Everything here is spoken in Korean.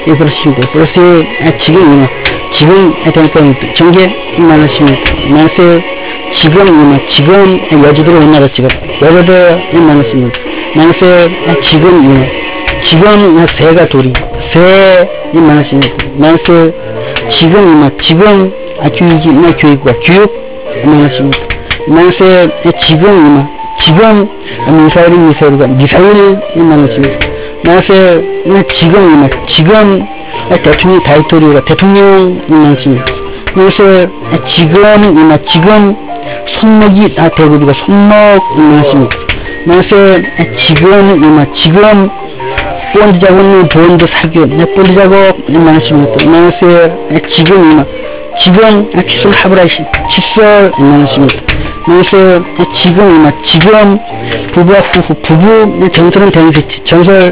그러시면 돼요. 그래서 지금 그러니까 전개 많으십니다. 만세 지금 여주도로 우리나라 지금 여주도 많으십니다. 만세 지금 새가 둘이 새 많으십니다. 만세 지금 교육과 교육 많으십니다. 만세 지금 미사일이 많으십니다. 만세 지금 대통령 다이토리오가 대통령 많으십니다. 만세 지금 손목이 대구비가 손목 많으십니다. 만세 지금 본드 작업 본드 사교 본드 작업 많으십니다. 만세 지금 칫솔 하브라시 칫솔 많으십니다. 만세 지금 부부와 부부 전설은 댄시티 전설